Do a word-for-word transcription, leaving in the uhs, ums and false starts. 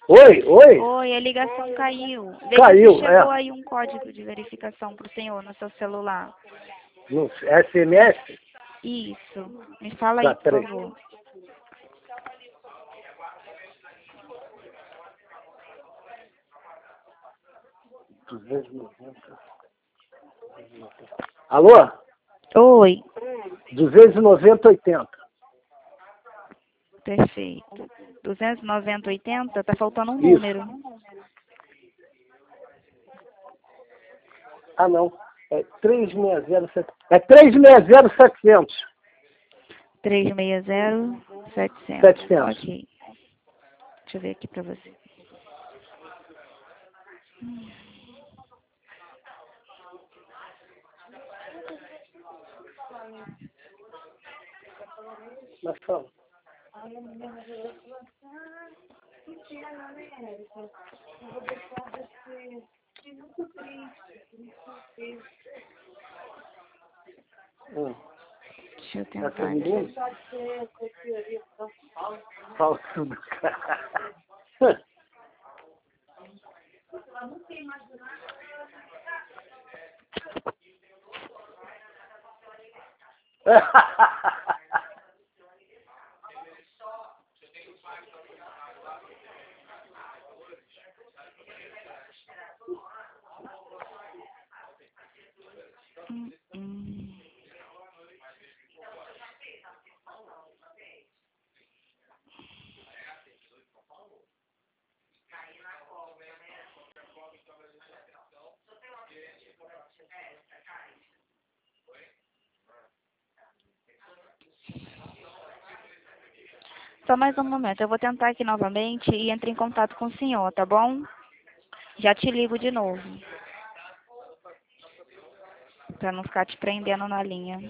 Oi, oi. Oi, a ligação caiu. Vê Caiu, se chegou é. aí um código de verificação para o senhor no seu celular. No S M S? Isso. Me fala Tá, aí, por peraí. favor. duzentos e noventa. Alô? Oi. duzentos e noventa, oitenta. Perfeito. duzentos e noventa, oitenta, tá faltando um Isso. número. Ah, não. É trezentos e sessenta. É trezentos e sessenta, setecentos. trezentos e sessenta, setecentos. setecentos. Ok. Deixa eu ver aqui pra você. Mas fala. Hum. Deixa eu Tá tentar todo aqui. mundo? Fala tudo. Hum, hum. Só mais um momento. Eu vou tentar aqui novamente e entro em contato com o senhor, tá bom? Já te ligo de novo. Pra não ficar te prendendo na linha.